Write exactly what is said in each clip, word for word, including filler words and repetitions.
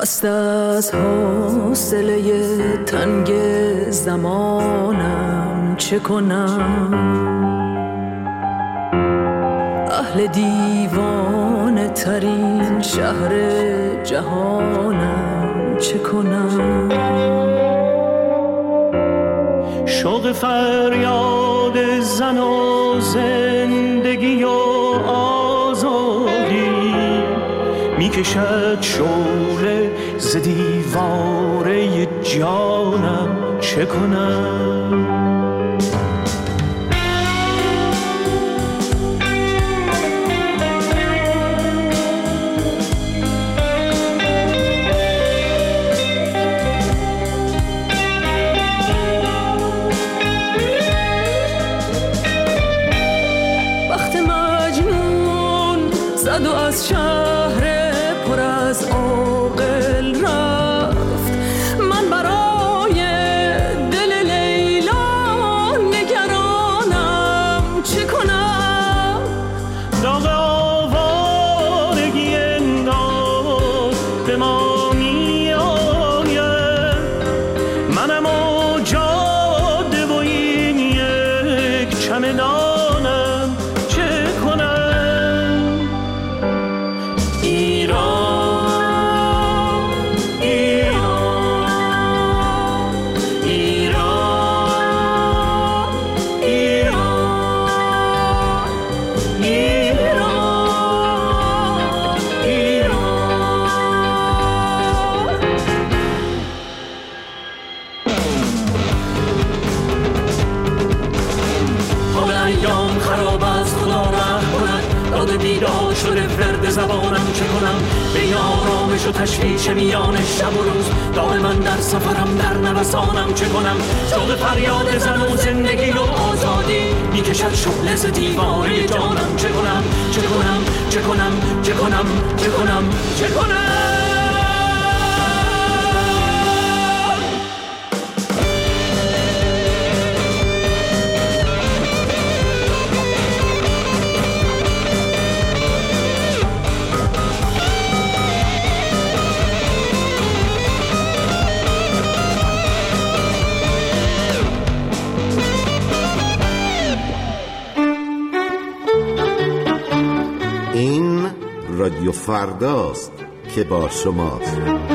خسته از حوصله تنگ زمانم چه کنم؟ اهل دیوانه ترین شهر جهانم چه کنم؟ شوق فریاد زن و زندگی و آزادی میکشد شعله ز دیواره جانم چه کنم؟ زد و از شهر پر از عاقل رفت. من برای دل لیلا نگرانم چه کنم؟ داغ آوارگی انگار به ما می آید. منم و جاده و این یک چمدانم چه کنم؟ بیدار شده فرد زبانم چه کنم؟ به آرامش و تشویش میان شب و روز دام من در سفرم در نوسانم چه کنم؟ شوق فریاد زن و زندگی و آزادی میکشد شعله ز دیواره جانم چه کنم؟ چه کنم؟ چه کنم؟ چه کنم؟ چه کنم؟ چه کنم؟ رادیو فرداست که با شماست.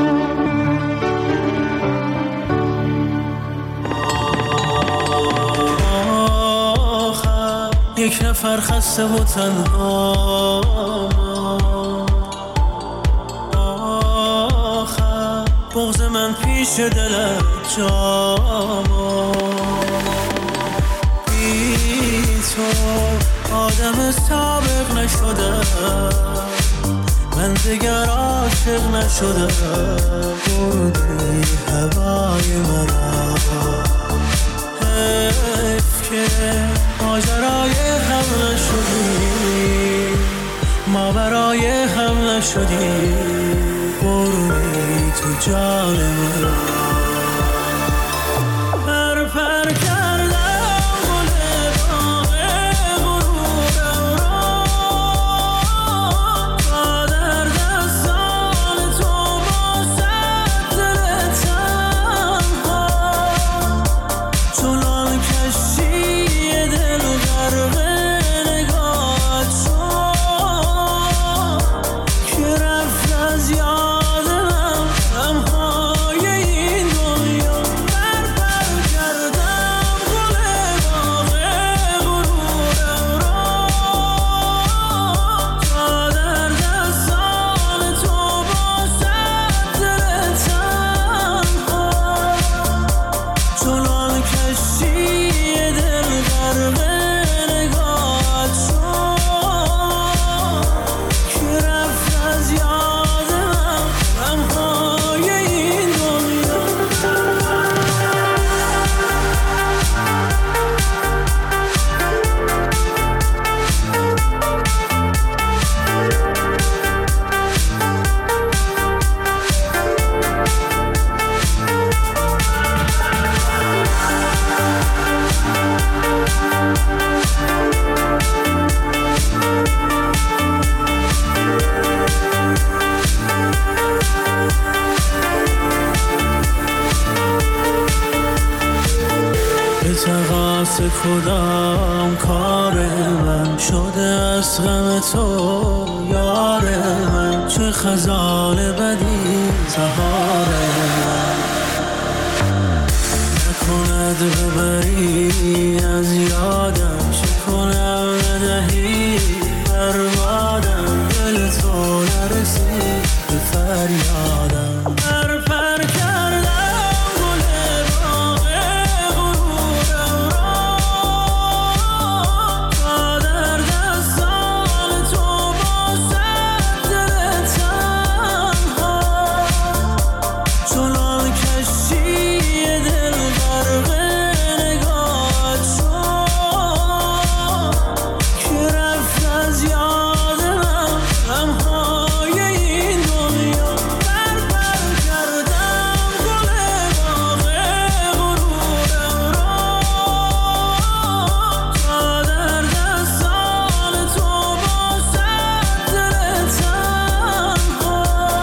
آخر یک نفر خسته و تنها، آخر بغض من پیش دلت جاما. بی تو آدم سابق نشدم، من دیگر عاشق نشدم. بردی هوای مرا، حیف که ماجرای هم نشدی، ما برای هم نشدی. بردی تو جان مرا. یاد من غمهای کار من شده از غم تو یار من، چه خزان بدی سهار من. نکند ببری از یادم، چه کنم ندهی بربادم، دل تو نرسید به فریادم. پر پر کردم گل باغ غرورم را، تا در دستان تو باشد دل تنها، چنان کشتی دل غرق نگاهت شد که رفت از یاد من غمهای این دنیا. پر پر کردم گل باغ غرورم را، تا در دستان تو باشد دل تنها،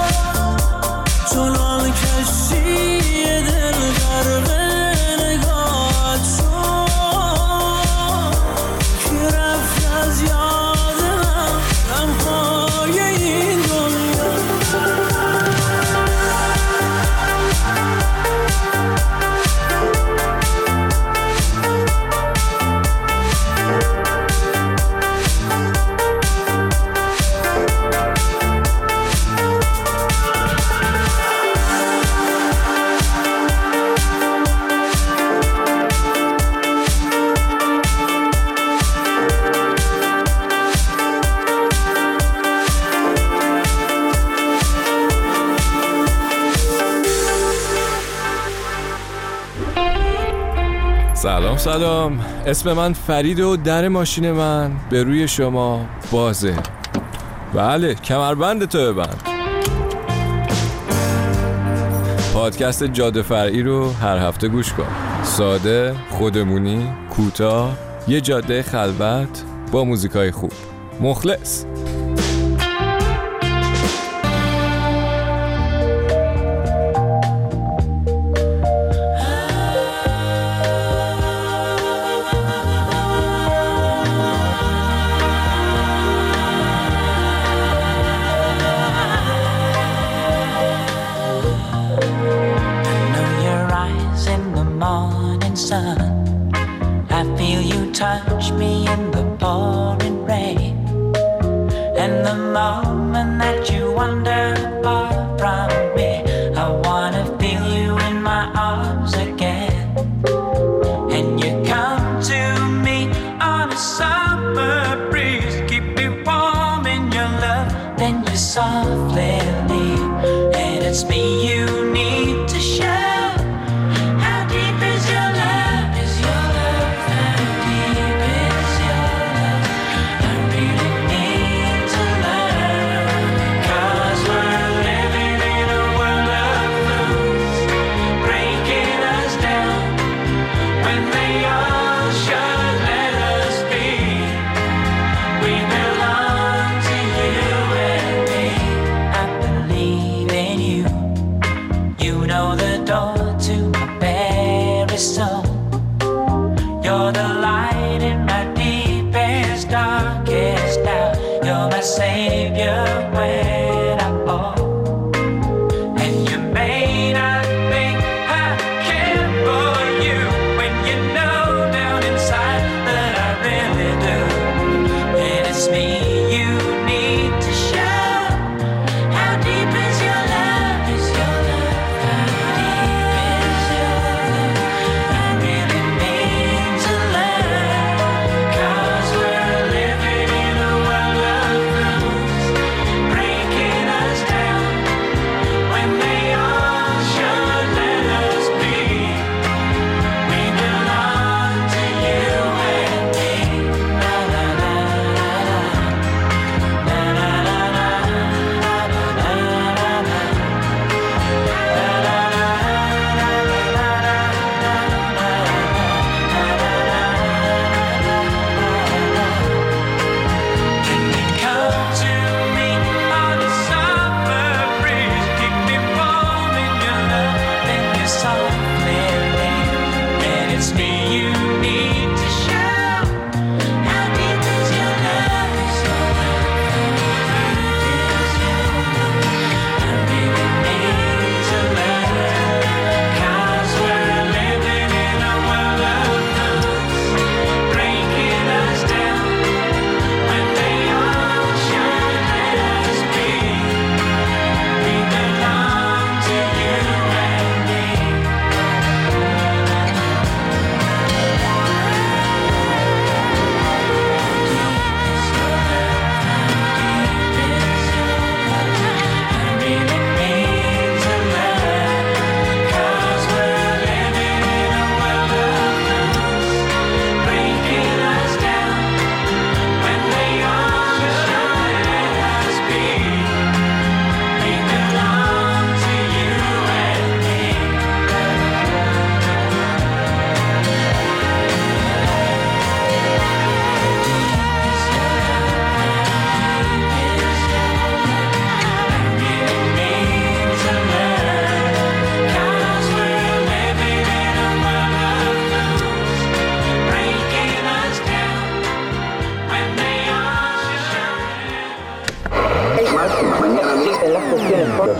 چنان کشتی دل غرق نگاهت شد که رفت از یاد من غمهای این دنیا. سلام سلام، اسم من فرید و در ماشین من به روی شما بازه. بله، کمربند تو ببند. پادکست جاده فرعی رو هر هفته گوش کن. ساده، خودمونی، کوتاه، یه جاده خلوت با موزیکای خوب. مخلص. I feel you touch me in the pouring rain, and the moment that you wander far from me, I wanna feel you in my arms again. And you come to me on a summer breeze, keep me warm in your love, then you softly leave, and it's me you need to show. You're the light in my deepest, darkest doubt. You're my savior when I fall. And you may not think I care for you when you know down inside that I really do. And it's me you need to show. How deep is your love? Is your love? How deep is your love? I really mean to love, 'cause we're living in a world of rules,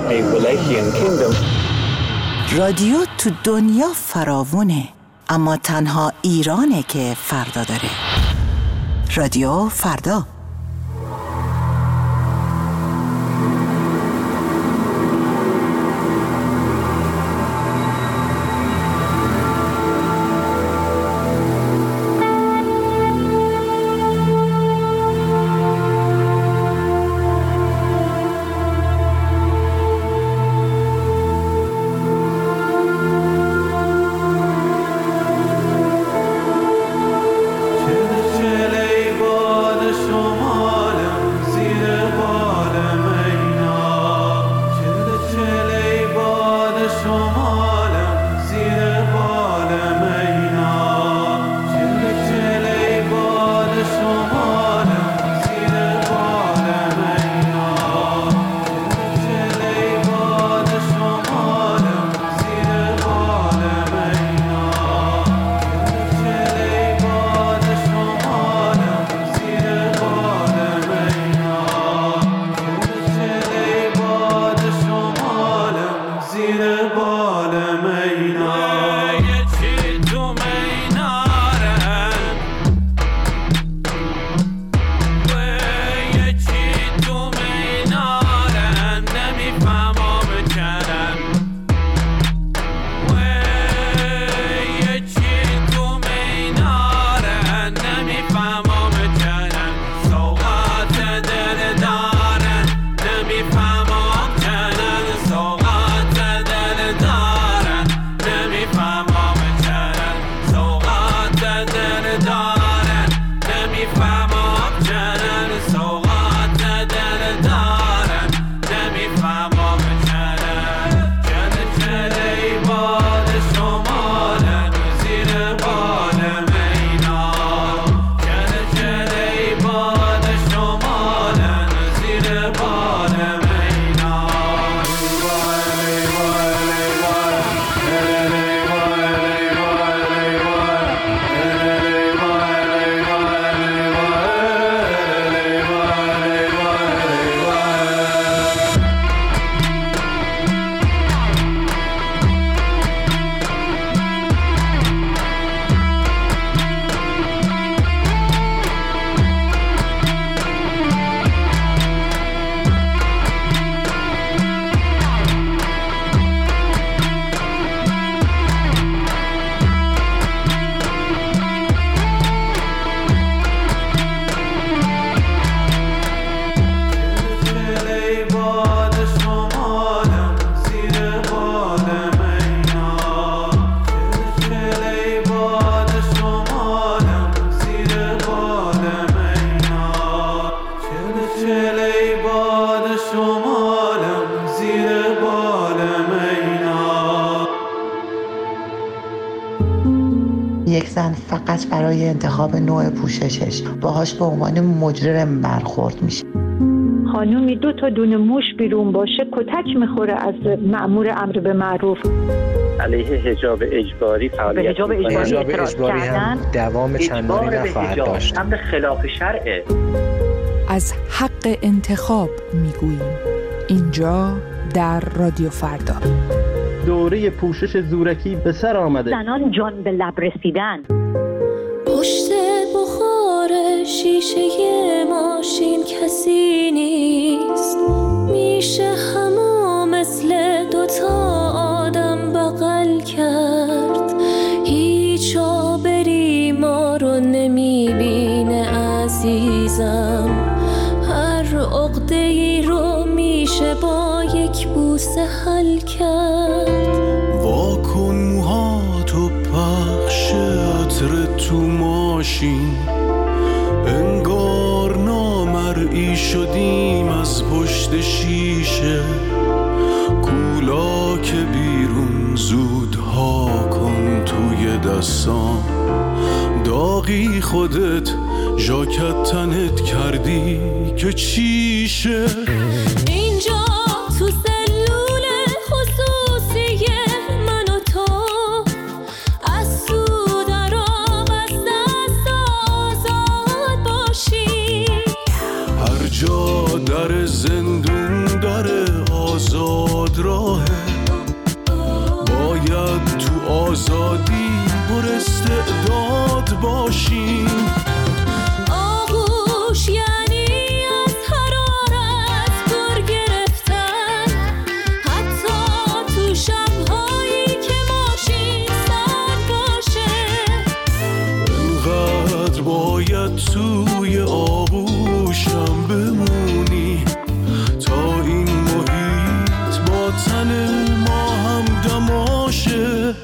a Wallachian kingdom. رادیو تو دنیا فراوونه، اما تنها ایرانه که فردا داره. رادیو فردا. یک زن فقط برای انتخاب نوع پوششش باهاش به عنوان مجرم برخورد میشه. خانومی دو تا دونه موش بیرون باشه کتک میخوره از مأمور امر به معروف. علیه حجاب اجباری فعالیت حجاب اجباری, حجاب اجباری هم دوام چندانی نخواهد داشت. امر خلاف شرعه. از حق انتخاب میگوییم اینجا در رادیو فردا. دوره پوشش زورکی به سر آمده. زنان جان به لب رسیدن. پشت بخار شیشه ماشین کسی نیست، میشه همو مثل دوتا آدم بغل کرد. هیچ آبری ما رو نمیبینه عزیزم، هر عقده‌ای رو میشه با یک بوسه حل کرد. واکن موهاتو پخش عطر تو ماشین، انگار نامرئی شدیم از پشت شیشه. کولا که بیرون زودها کن توی دستام، داغی خودت ژاکت تنت کردی که چیشه. اینجا تو سلول خصوصی من و تو، از تو در آب از دست آزاد باشی. هر جا در زندون داره آزاد باشیم. آغوش یعنی از حرارت گر گرفتن، حتی تو شب‌هایی که ماشین سرد باشه. انقدر باید توی آغوشم بمونی تا این محیط با تن ما هم دماشه.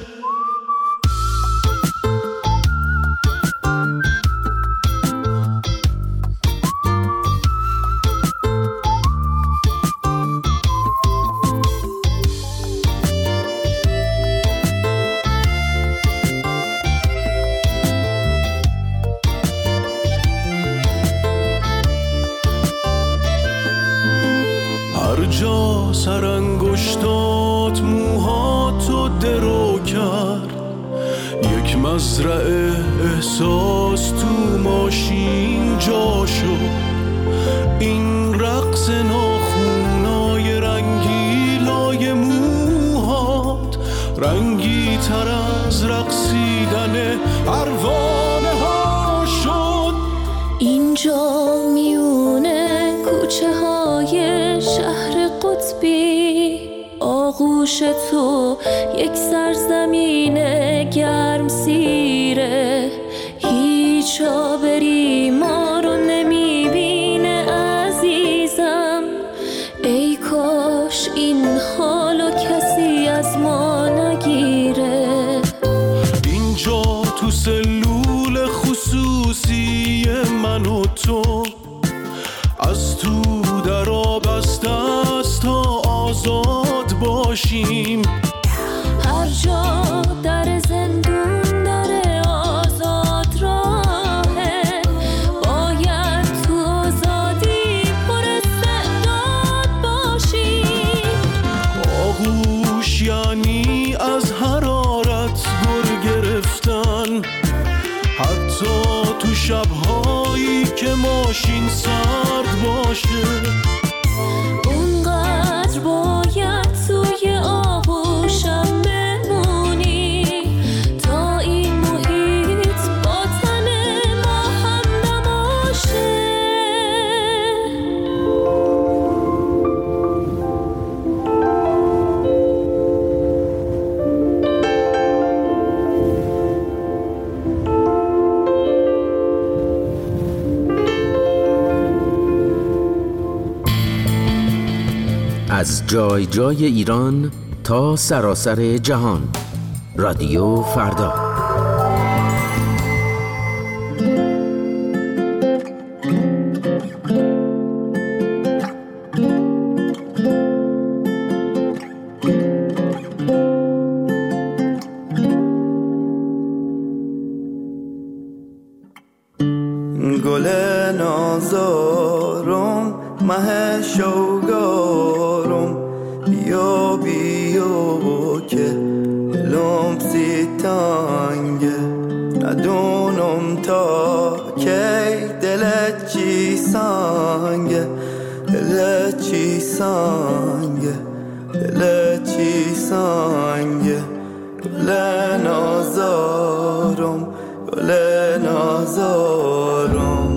هر جا سرانگشتات موهاتو درو کرد، یک مزرعه احساس تو ماشین جا شد. این رقص ناخونای رنگیلای موهات رنگی تر از رقصیدن پروانه ها شد. اینجا میونه کوچه های شهر قطبی، آغوش تو یک سرزمین گرم سیره. هیچ آبری ما رو نمیبینه عزیزم، ای کاش این حالو کسی از ما نگیره. اینجا تو سلول خصوصی من و تو، از تو در آب است تا آزاد باشیم. هر جا در زندون در آزاد راهه، باید تو آزادی پر استعداد باشیم. آغوش یعنی از حرارت گر گرفتن، حتی تو شب‌هایی که ماشین سرد باشه. اونقدر باید توی آغوشم بمونی تا این محیط با تن ما هم نباشه. از جای جای ایران تا سراسر جهان، رادیو فردا. گل نازارم مه شوگارم، بیا بیا که لمسی تانگه. ندونم تا کی دلت چی سانگه، دلت چی سانگه، دلت چی سانگه. گل نازارم گل نازارم.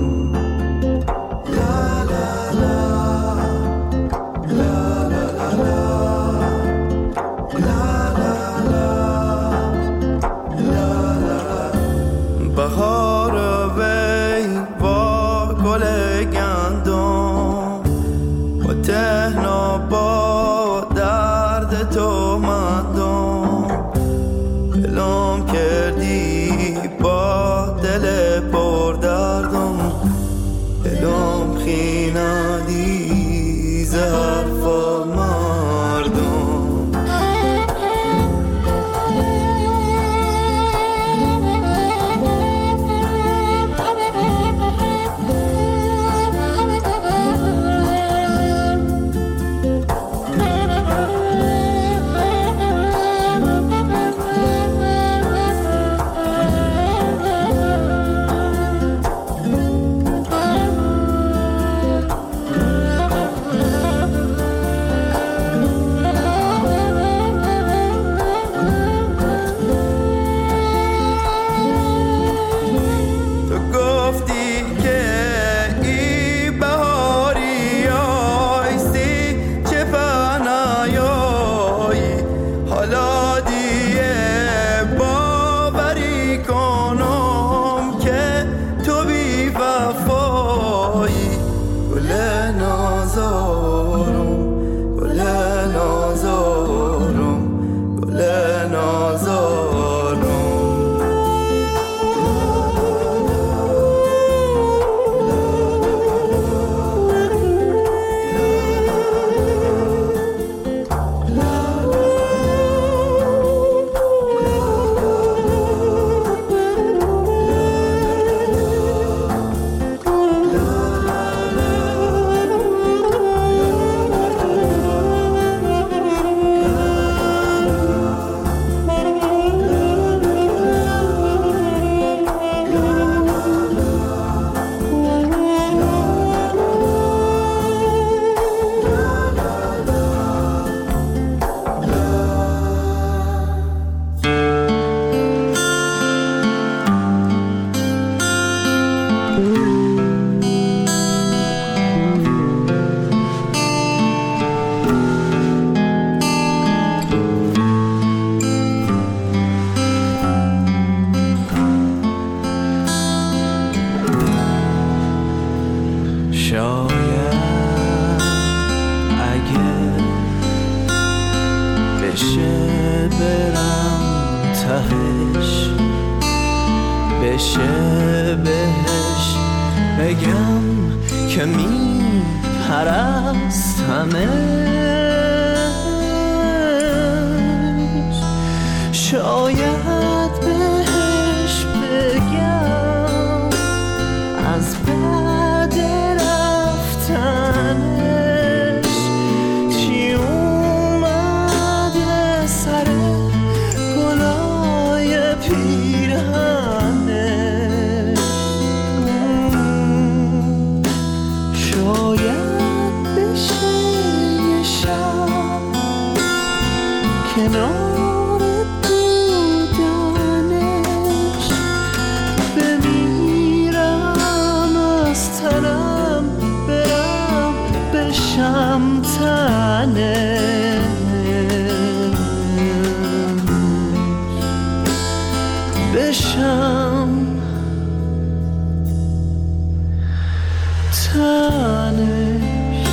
بهار وی با گل گندم و تهنا با درد تو مندم. دلم کردی با دل پر دردم، دلم خیندی ز حرفا مردم. شاید اگه بشه برم تهش، بشه بهش بگم که می پرستمش. شاید بهش بگم از بعد رفتنش چی اومده سر گلای پیرهنش. شاید بشه یه شب کنار بودنش بمیرم از تنم برم بشم تنش، بشم تنش.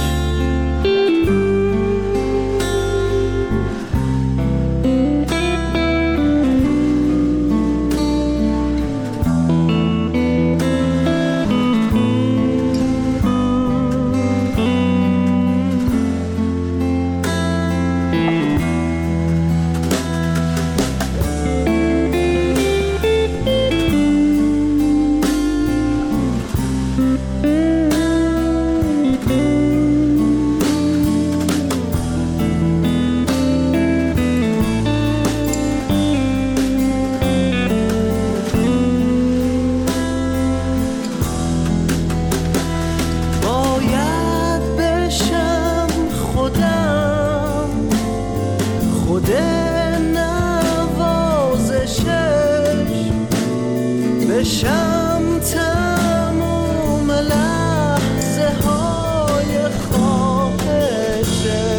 بشم تموم لحظه های خواهشه.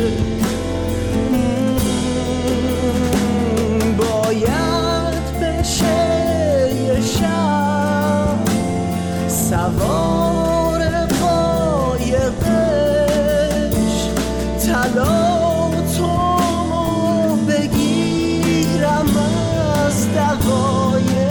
باید بشه یه شب سوار قایقش طلا تو بگیرم از دقایق.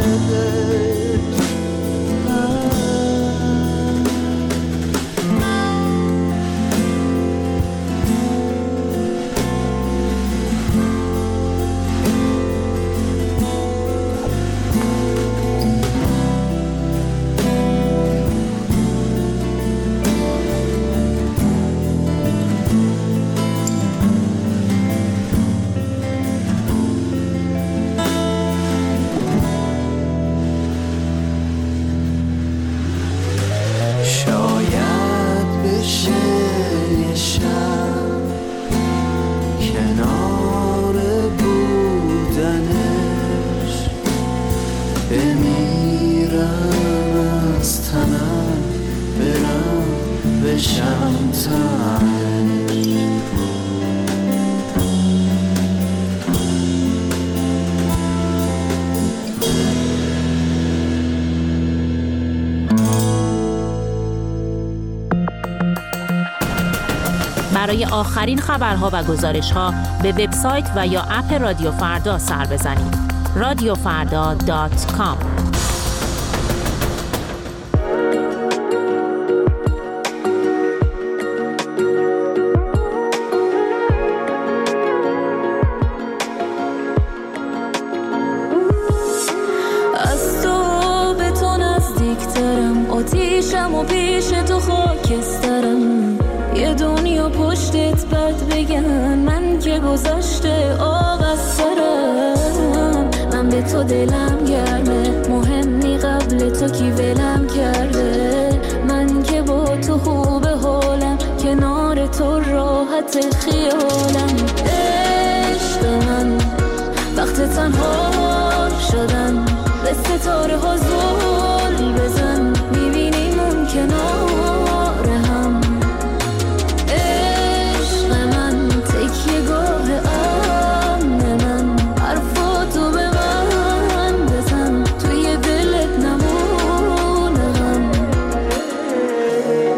برای آخرین خبرها و گزارش‌ها به وبسایت و یا اپ رادیو فردا سر بزنید. رادیو فردا دات کام. از تو به تو نزدیکترم، آتیشم و پیش تو خاکسترم. یه دنیا پشتت بد بگن، من که گذشته آب از سرم. من به تو دلم گرمه، مهمی قبل تو کی ولم کرده. من که با تو خوب حالم، کنار تو راحت خیالم. عشق من وقت تنها شدن، به ستاره ها زل بزن، میبینیم اون کنار هم. عشق من تکیه گاه امن من، حرفاتو به من بزن، توی دلت نمونه هم.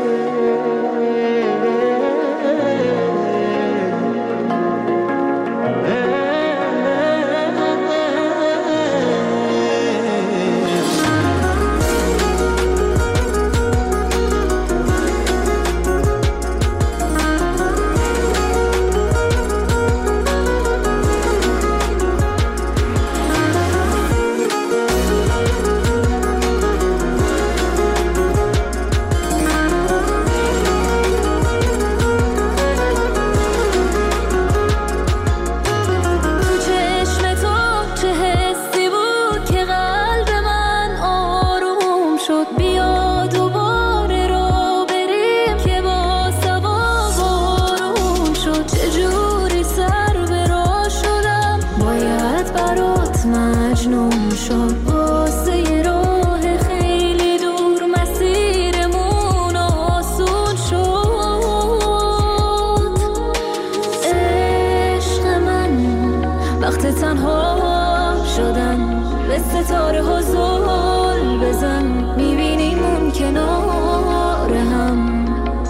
ستاره ها زل بزن، میبینیم اون کنار هم.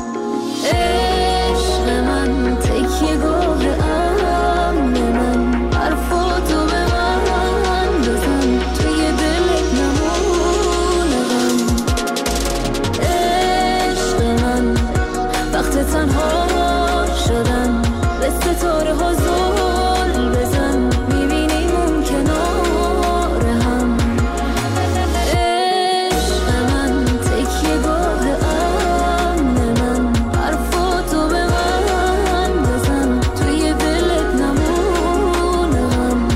عشق من تکیه گاه امن من، حرفاتو به من بزن، توی دلت نمونم. عشق من وقت تنها شدن، به ستاره ها زل بزن، میبینیم اون کنار هم. عشق من تکیه گاه امن من، حرفاتو به من بزن، توی دلت نمونم.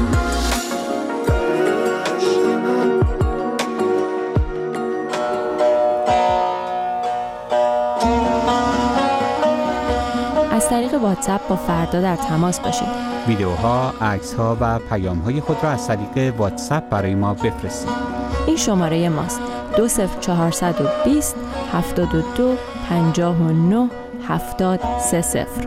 از طریق واتساپ با فردا در تماس باشید. ویدیوها، عکس‌ها و پیام‌های خود را از طریق واتساپ برای ما بفرستید. این شماره ماست: دو صفر چهارصد و بیست هفتاد و دو پنجاه و نه هفتاد سه صفر.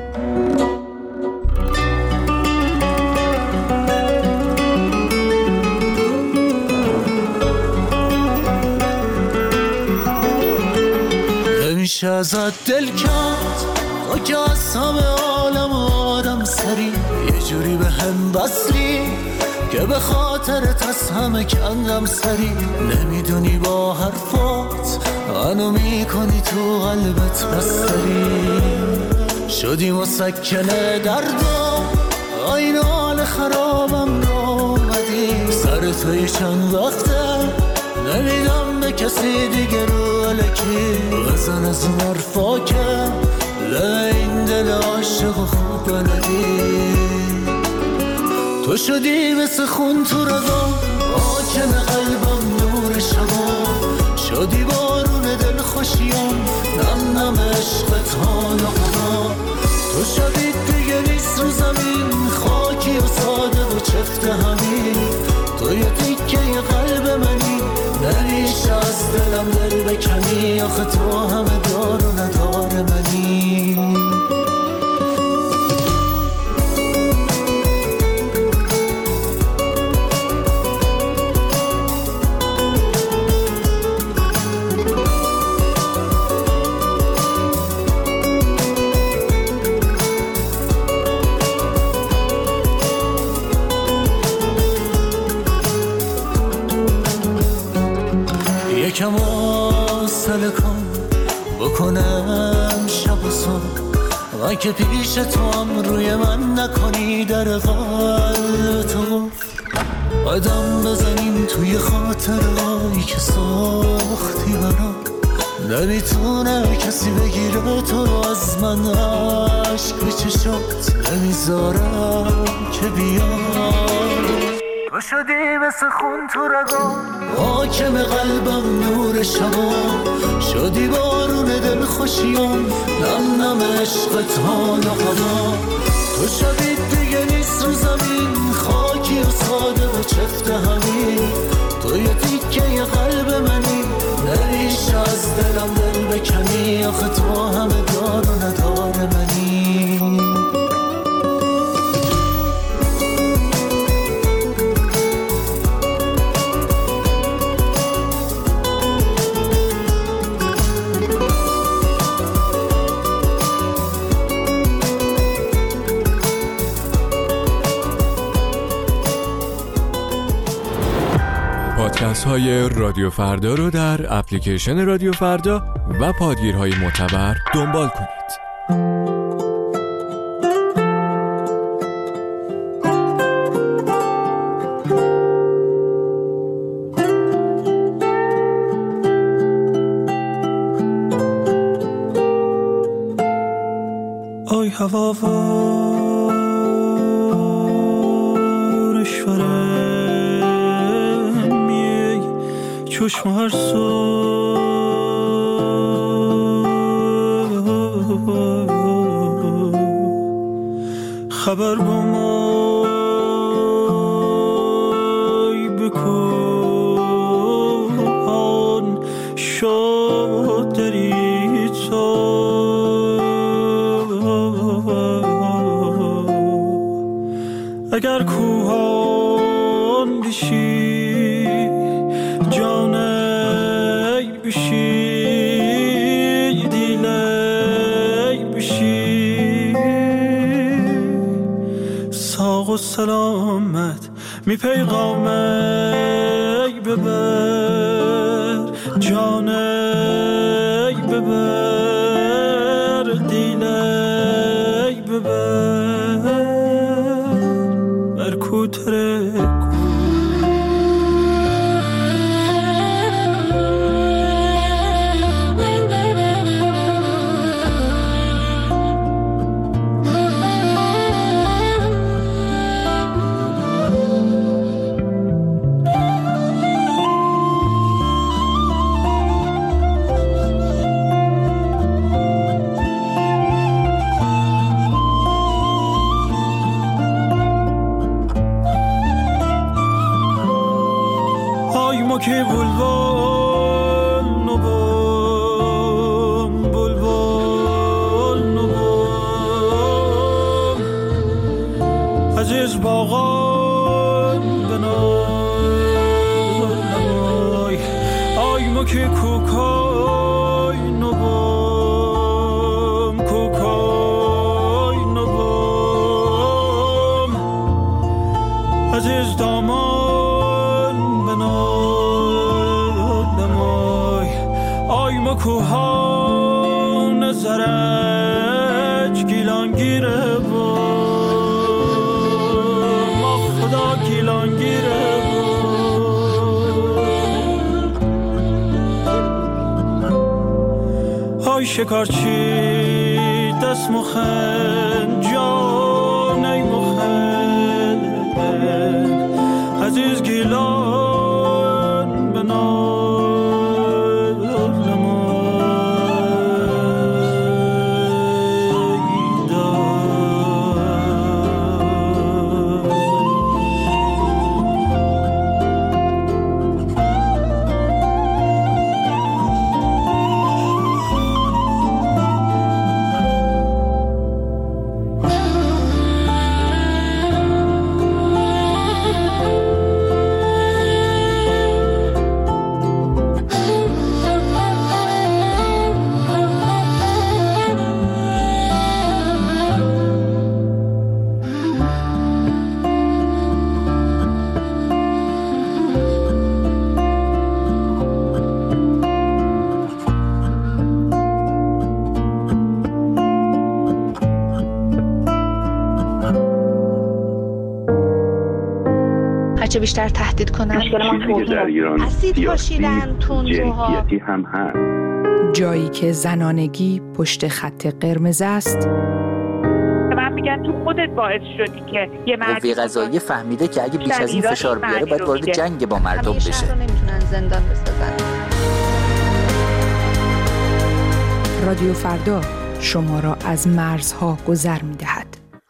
نمیشه ازت دل کرد تو که از همه عالم آدم سری، یه جوری به هم بسری که به خاطرت از همه کندم سری. نمیدونی با حرفات منو میکنی تو قلبت بستری، شدی مسکنه دردم، این حال خرابم نامدی. سر توی چند وقته نمیدم به کسی دیگه رو الکی، بزن از اون حرفا که این دل عاشق خوب بلدی. تو شدی مثل خون تو رگام، آکن قلبم نور شبام، شدی بارون دل خوشیام، نم نم عشقت حال قبام. تو شدی دیگه نیست رو زمین، خاکی و ساده و چفت همین، تو یه تیکه یه قلب منی، نمیشه از دلم دل بکنی، آخه تو همه دار و ندار منی. یکم حوصله کن بکنم شب و صبح، من که پیش تو هم روی من نکنی در قلب تو. قدم بزنیم توی خاطرهایی که ساختی برام، نمیتونه کسی بگیره تو از من، عشق به چشات نمیذارم که بیام. تو شدی مثل خون تو رگام، حاکم قلبم نور شبام، شدی بارون دل خوشیام، نم نم عشقت حال و قدام. تو شدی دیگه نیست رو زمین، خاکی و ساده و چفت همین، تو یه تیکه یه قلب منی، نمیشه از دلم دل بکنی، آخه تو همه دار و ندار منی. پادکست های رادیو فردا رو در اپلیکیشن رادیو فردا و پادگیرهای معتبر دنبال کنید. آی هوا چشم هر صبح خبر با مای بکن شد دری تو اگر کوهان بشی سلامت می پیغامه ای ببر جان ای ببر دیل ای ببر بر کوتره که بلبل نبام بلبل نبام عزیز باغان بنای آی ما که کوکای نبام کوکای نبام عزیز دامان بنای کوهان زرج گیلانگیره با ما خدا گیلانگیره با های شکارچی دست مخن جان ای مخن عزیز گیلان بنا چه بیشتر تهدید کنن مشکل در ایران اسید پاشیدن تندروها هم هست. جایی که زنانگی پشت خط قرمز است. من میگن تو خودت باعث شدی که یه مرد قوه قضاییه فهمیده که اگه بیش از این فشار بیاره باید وارد جنگ با مردم بشه. همیشه نمیتونن زندان بسازن. رادیو فردا شما را از مرزها گذر میدهد.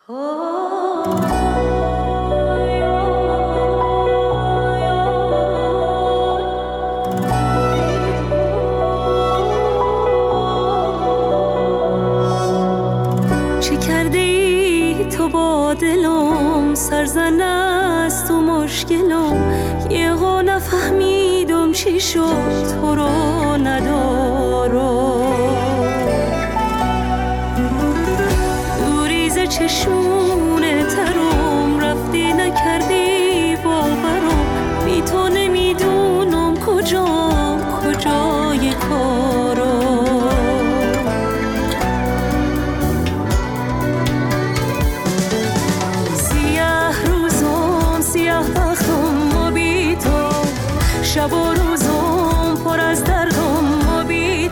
دلم سرزن است و مشکلم یه ها نفهمیدم چی شد تو رو ندارم دوریز چشمونه ترم رفتی نکردی باورم بی تو نمیدونم کجام کجای کارم شب و روزم پر از دردم ما بی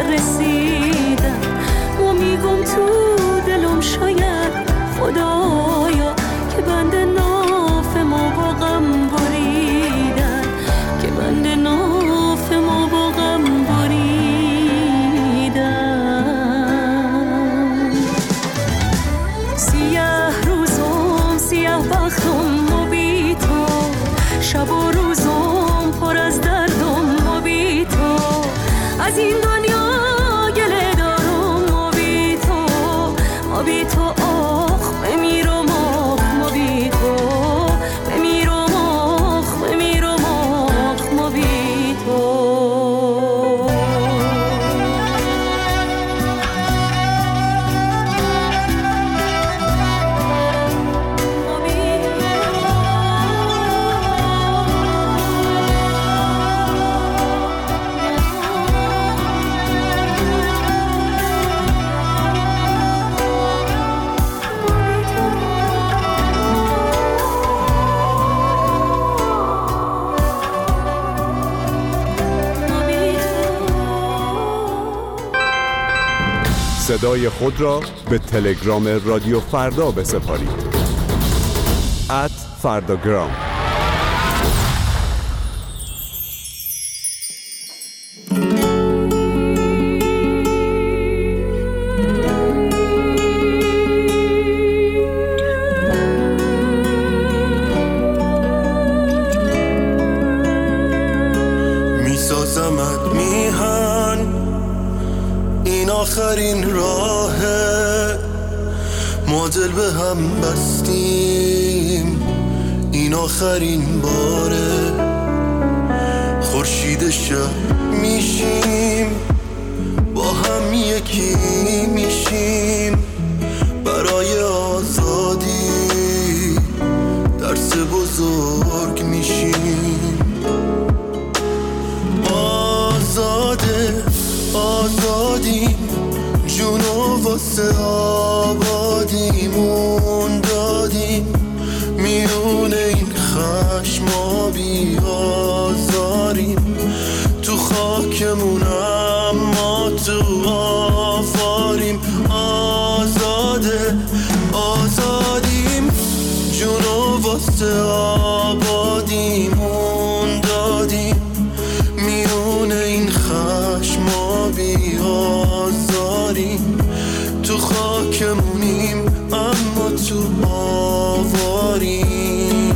رسیدم و میگم تو دلم شاید خدایا که بند ناف ما با غم بریدن، که بند ناف ما با غم بریدن. سیاه روزم سیاه بختم و بی تو، شب و روزم پر از دردم و بی تو، از این دنیا گله دارم و بی تو، و بی تو آخ بمیرم آخ و بی تو، بمیرم آخ بمیرم آخ و بی تو. صدای خود را به تلگرام رادیو فردا بسپارید. ات فرداگرام. میسازمت میهن، این آخرین راهه، ما دل به هم بستیم، این آخرین باره، خورشید شب میشیم، با هم یکی میشیم، برای آزادی درس بزرگ میشیم. آزاده آزادیم، جونو واسه آبادیمون دادیم، میون این خشما بیازاریم، تو خاکمون اما تو آفاریم. آزاده آزادیم، جونو واسه آبادیمون دادیم، میون این خشما بیازاریم، تو خاکمونیم اما تو آواریم.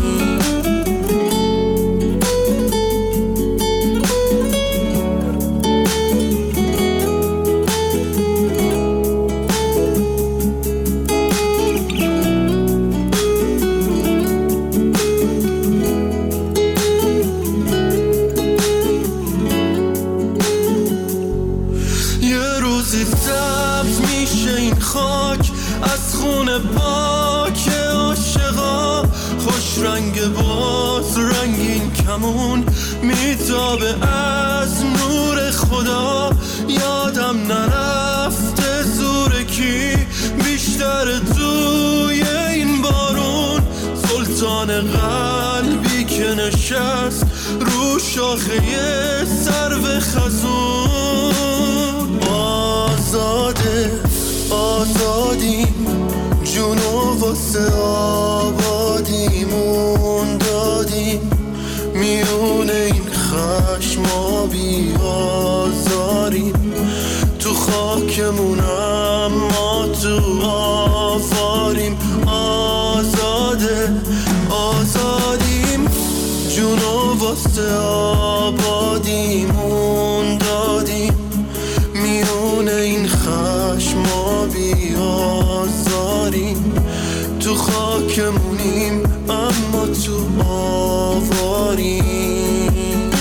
خاک از خون پاک عاشقا، خوش رنگ باز رنگین کمون میتابه از نور خدا. یادم نرفته زور کی بیشتر توی این بارون، سلطان قلبی که نشست رو شاخه سرو خزون. آزاده آزادیم، جونو واسه آبادیمون دادیم، میون این خشما بیازاریم، تو خاکمون اما تو آفاریم. آزاده آزادیم، جونو واسه آبادیمون دادیم، میون این خشما بیازاریم، تو خاکمونیم اما تو آواریم.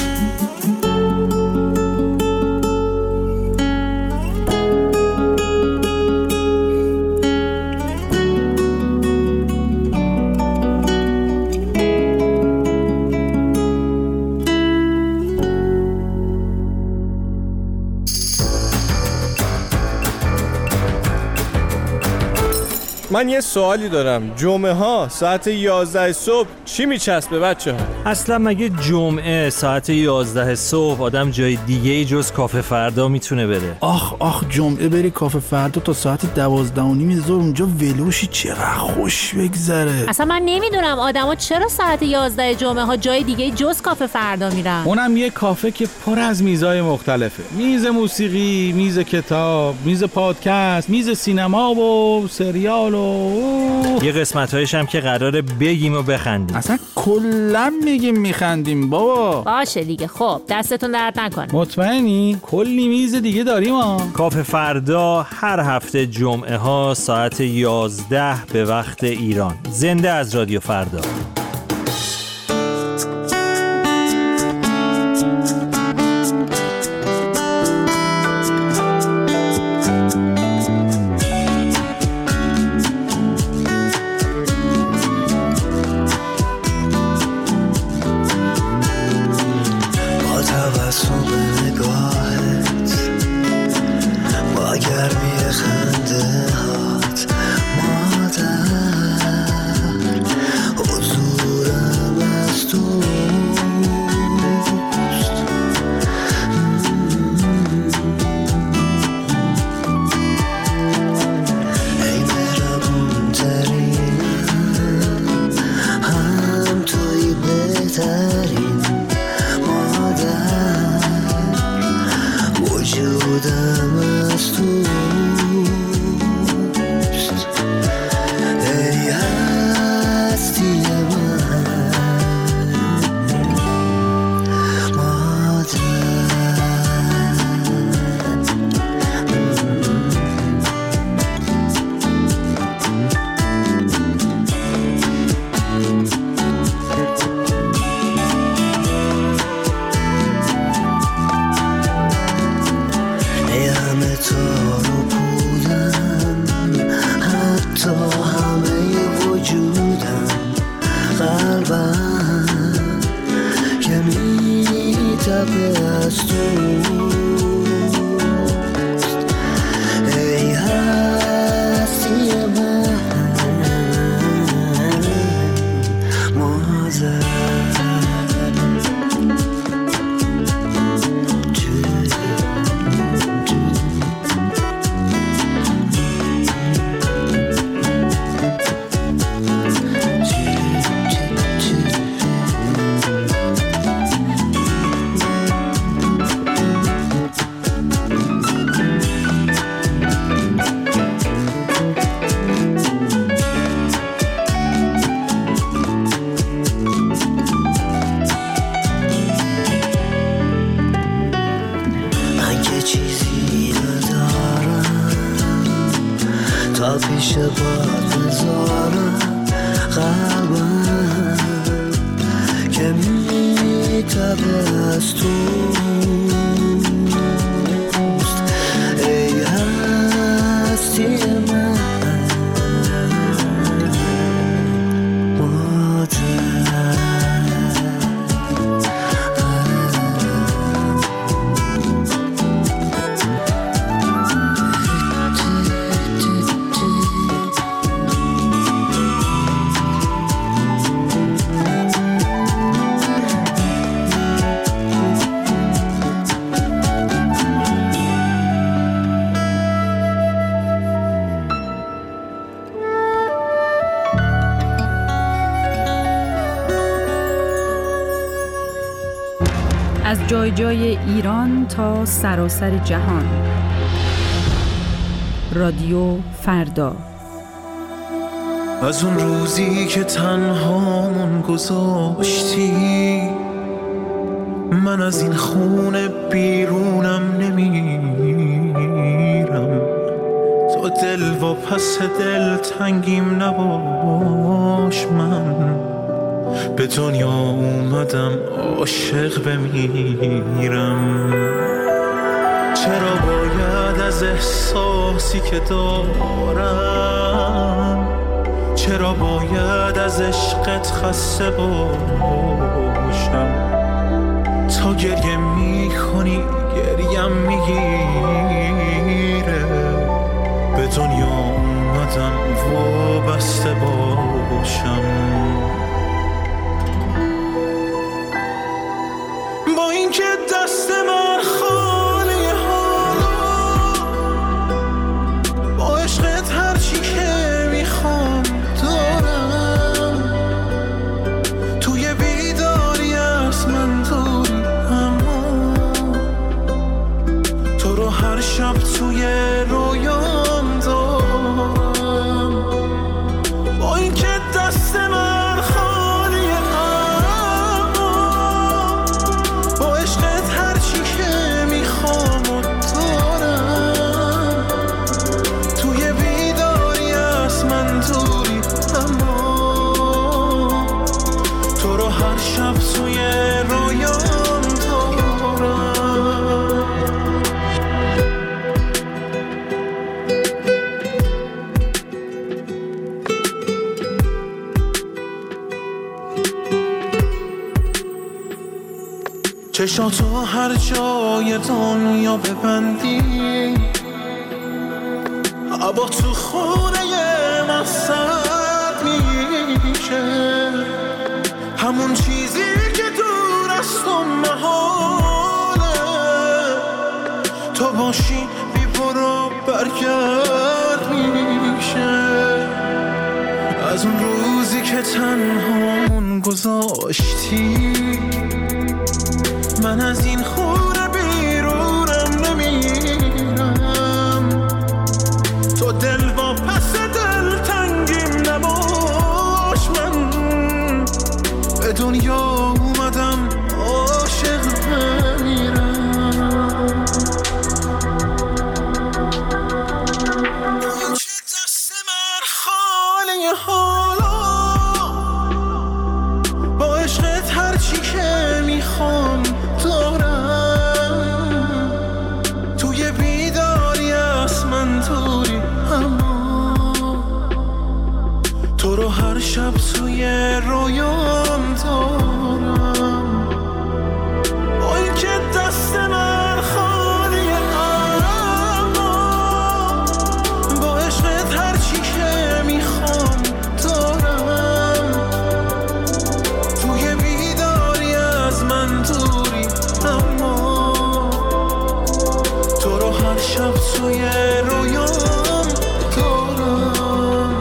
من یه سوالی دارم. جمعه ها ساعت یازده صبح چی میچسبه بچه ها؟ اصلا مگه جمعه ساعت یازده صبح آدم جای دیگه ای جز کافه فردا میتونه بره؟ آخ آخ جمعه بری کافه فردا تا ساعت دوازده و نیم ظهر اونجا ولوشی چقدر خوش بگذره. اصلا من نمیدونم آدما چرا ساعت یازده جمعه ها جای دیگه جز کافه فردا میرن. اونم یه کافه که پر از میزای مختلفه. میز موسیقی، میز کتاب، میز پادکست، میز سینما و سریال و یه قسمت‌هایش هم که قراره بگیم و بخندیم. اصلا کلا میگیم میخندیم بابا. باشه دیگه. خب دستتون درد نکنه. مطمئنی؟ کلی میز دیگه داریم ها. کافه فردا هر هفته جمعه ها ساعت یازده به وقت ایران. زنده از رادیو فردا. پیش باد بذارم قلبم که میتبه از توست ای هستی من از جای جای ایران تا سراسر جهان. رادیو فردا. از اون روزی که تنهامون گذاشتی من از این خونه بیرونم نمیرم تو دل و پس دل تنگیم نباش من به دنیا اومدم عاشق بمیرم چرا باید از احساسی که دارم چرا باید از عشقت خسته باشم تا گریه میکنی گریم میگیره به دنیا اومدم رویام دارم، با این که دست من خالیه، اما با عشقت هرچی که میخوام و دارم. توی بیداری از من دوری، اما تو رو هر شب توی رویام دارم. چشاتو هر جای دنیا ببندی، هوا تو خونه من سرد میشه، همون چیزی که دور از تو محاله، تو باشی بی برو برگرد میشه. از اون روزی که تنهامون گذاشتی، من از این خونه بیرونم نمیرم. تو دل با پس دل تنگیم نباش، من به دنیا اومدم عاشق بمیرم. این که دست من خالی حالا، با عشقت هرچی که میخوام دارم. توی بیداری از من دوری، اما تو رو هر شب توی رویام دارم. با این که دست من خالیه، اما با عشقت هرچی که میخوام دارم. توی بیداری از من دوری، اما تو رو هر شب توی رویام دارم.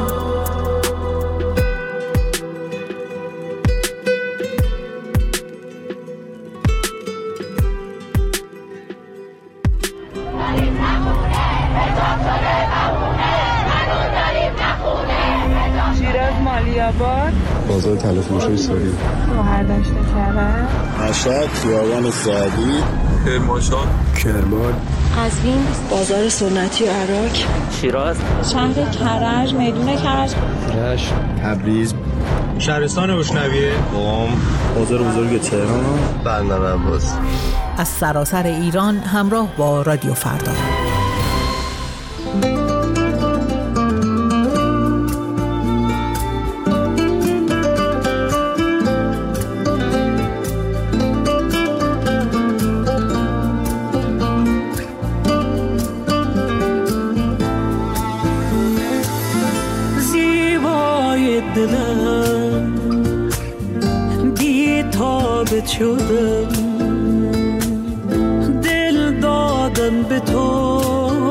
شیراز مالی‌آباد، بازار تلفروشی ساری، مهردشت کرد، مشهد خیابان سعدی، کرمانشاه، کرمان، قزوین، بازار سنتی و عراق، شیراز، شهر کرج، میدون کرج، رشت، تبریز، شهرستان بشنویه، قم، بازار بزرگ تهران، بندر عباس. از سراسر ایران همراه با رادیو فردا. دلم بی تابت شدم، دل دادم به تو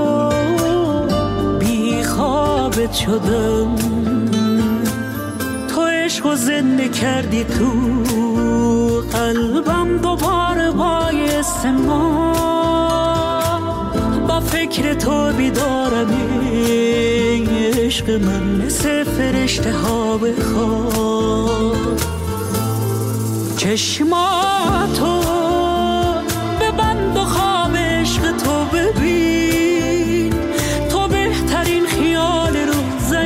بی خوابت شدم. تو عشق زنده کردی تو قلبم، دوباره بایست ما با فکر تو بیدارم. عشق من مثل فرشته ها بخواد، چشماتو ببند و خواب عشق تو ببین. تو بهترین خیال رو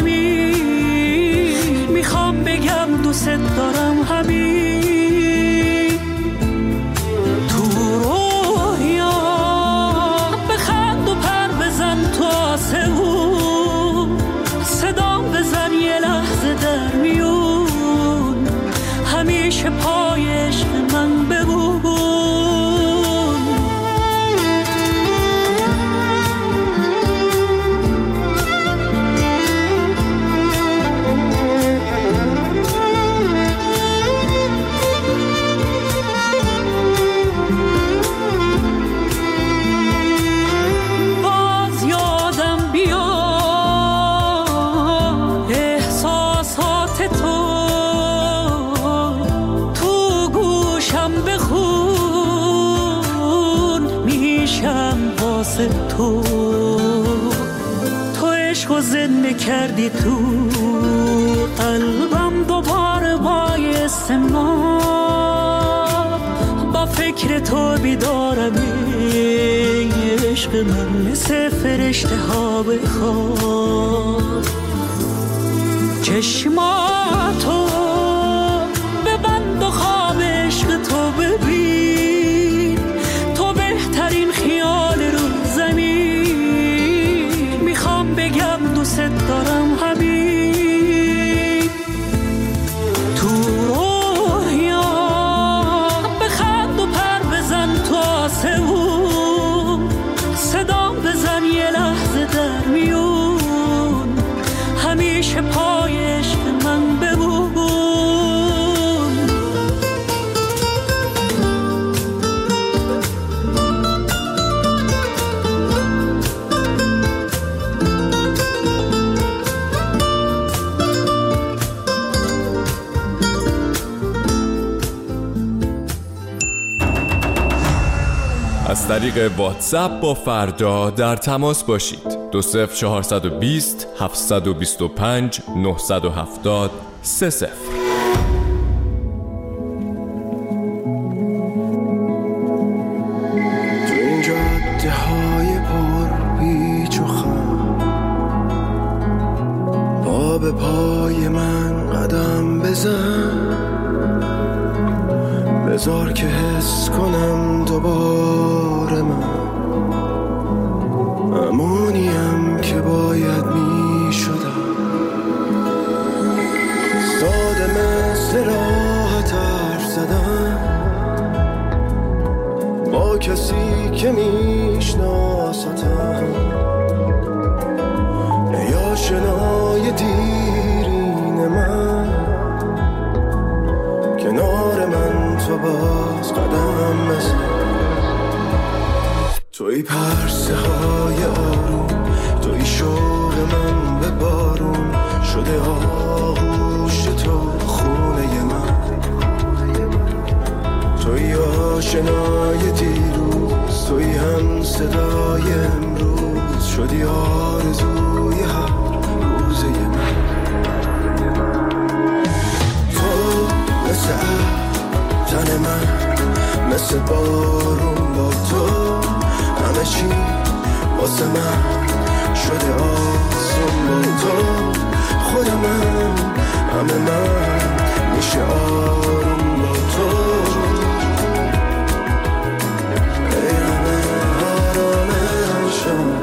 زمین، میخوام بگم دوست دارم همین. تو رویا بخند و پر بزن تو آسمون، صدام بزن یه لحظه در میون، همیشه پای عشق من بمون. باز یادم بیا احساسات تو، تو گوشم بخون میشم واسه تو. تو زنده کردی تو قلبم دوباره بای استمنار با فکر تو بیدارم عشق من مثل فرشته ها بخواب چشماتو ببند و خواب عشق تو ببین تو بهترین خیال رو زمین میخوام بگم دوست دارم حبیب تو رویا بخند و پر بزن تو آسمون صدا بزن یه لحظه در میون همیشه پای عشق من بمون از طریق واتساپ با فردا در تماس باشید. دو صفر چهارصد و بیست هفتصد و بیست و پنج نهصد و هفتاد سه صفر. تو این جاده های پر پیچ و خم پا به پای من قدم بزن بذار که حس کنم دوباره من امونیم که باید می شدم ساده مثل راحت حرف زدم با کسی که میشناستم ای آشنای دیرین من کنار من تو باز قدم بزن توی پرسه های آروم توی شوق من به بارون شده آغوش تو خونه من توی آشنای دیروز توی هم صدای امروز شدی آرزوی هر روزه من تو مثل تن من مثل بارون با تو همه چی واسه من شده آسون با تو خود من همه من میشه آروم با تو ای همه آرامشم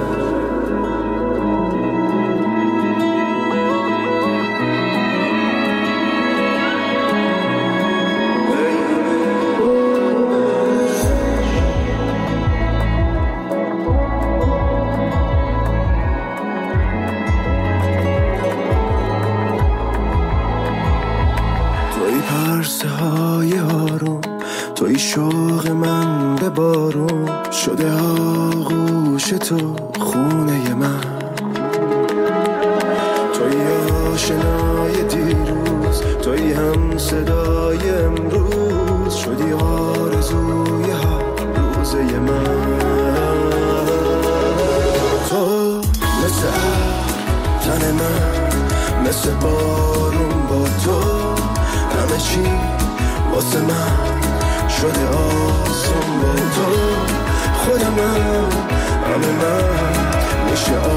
پرسه های آروم توی شوق من به بارون شده آغوش تو خونه من توی آشنای دیروز توی هم صدای امروز شدی آرزوی هر روزه من تو مثل تن من مثل بارون با تو همه چی واسه من شده آسون با تو خود من همه من میشه